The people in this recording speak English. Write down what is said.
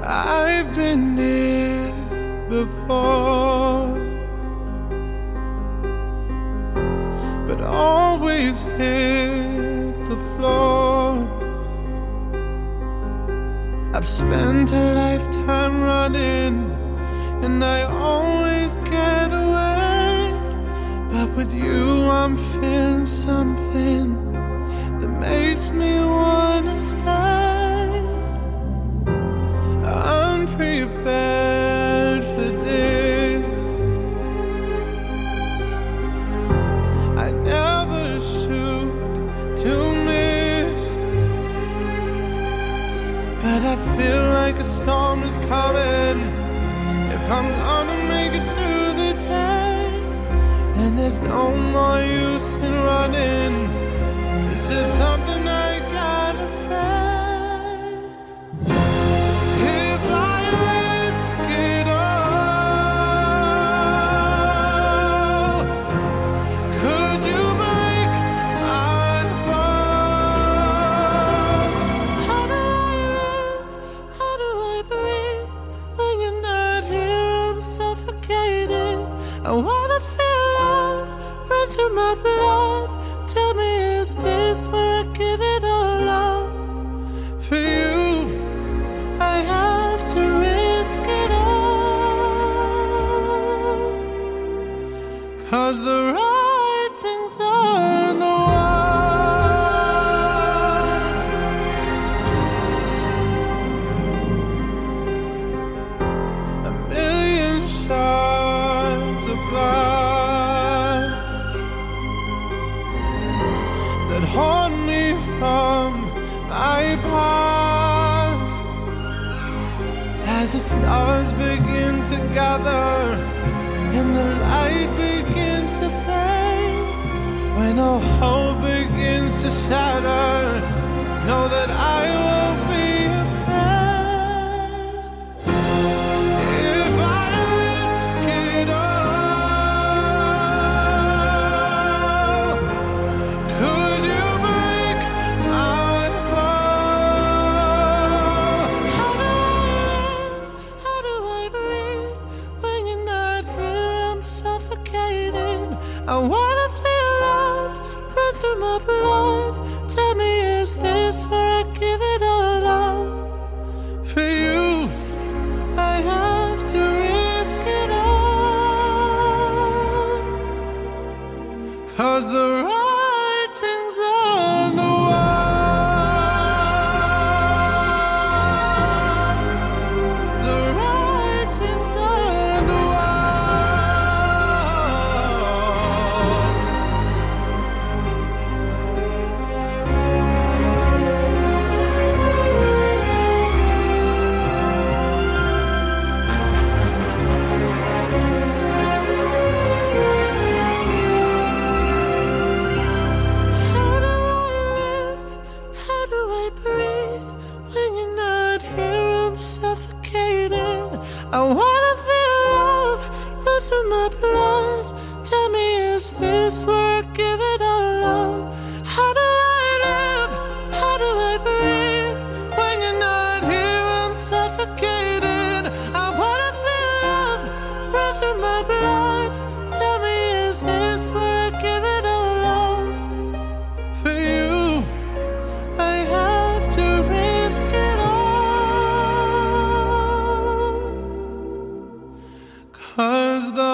I've been here before, but always hit the floor. I've spent a lifetime running, and I always get away. But with you I'm feeling something that makes me wanna stay. I'm prepared for this. I never shoot to miss, but I feel like a storm is coming. If I'm gonna make it through the day, then there's no more use in running. This is something I gotta face. If I risk it all, could you break my fall? How do I live? How do I breathe? When you're not here, I'm suffocating. I wanna feel love run through my blood. Tell me, is this where I give it all up? For you, I have to risk it all. 'Cause the writing's on the wall. A million shards of glass that haunt me from my past. As the stars begin to gather and the light begins to fade, when all hope begins to shatter, know that I won't be afraid. If I risk it all, could you break my fall? How do I live? How do I breathe? When you're not here, I'm suffocating. I wanna feel love run through my blood. Tell me, is this where I give it all up? For you, I have to risk it all. 'Cause the writing's on the wall. The writing's on the How do I live? How do I breathe? When you're not here, I'm suffocating. I wanna feel love run through my blood. Tell me, is this where I give it all up? How do I live? How do I breathe? When you're not here, I'm suffocating. I wanna feel love run through my blood. Tell me, is this where I give it all up? For you, I have to risk it all. 'Cause the